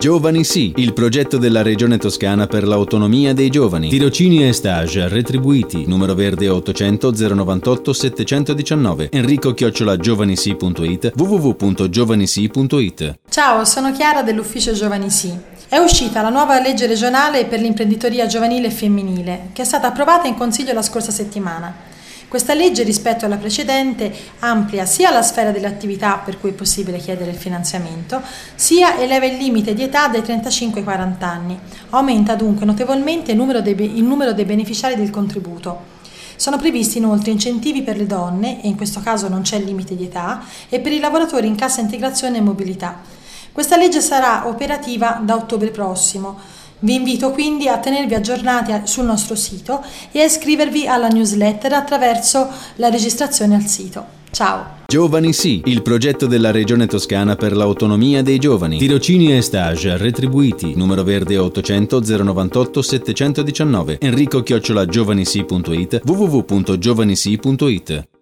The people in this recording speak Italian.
Giovani Sì, il progetto della Regione Toscana per l'autonomia dei giovani. Tirocini e stage retribuiti. Numero verde 800 098 719. Enrico@giovanisi.it. www.giovanisi.it. Ciao, sono Chiara dell'ufficio Giovani Sì. È uscita la nuova legge regionale per l'imprenditoria giovanile e femminile, che è stata approvata in Consiglio la scorsa settimana. Questa legge, rispetto alla precedente, amplia sia la sfera delle attività per cui è possibile chiedere il finanziamento, sia eleva il limite di età dai 35 ai 40 anni. Aumenta dunque notevolmente il numero dei beneficiari del contributo. Sono previsti inoltre incentivi per le donne, e in questo caso non c'è limite di età, e per i lavoratori in cassa integrazione e mobilità. Questa legge sarà operativa da ottobre prossimo. Vi invito quindi a tenervi aggiornati sul nostro sito e a iscrivervi alla newsletter attraverso la registrazione al sito. Ciao! Giovani Sì, il progetto della Regione Toscana per l'autonomia dei giovani. Tirocini e stage retribuiti. Numero verde 800 098 719. Enrico@giovanisi.it. www.giovanisi.it.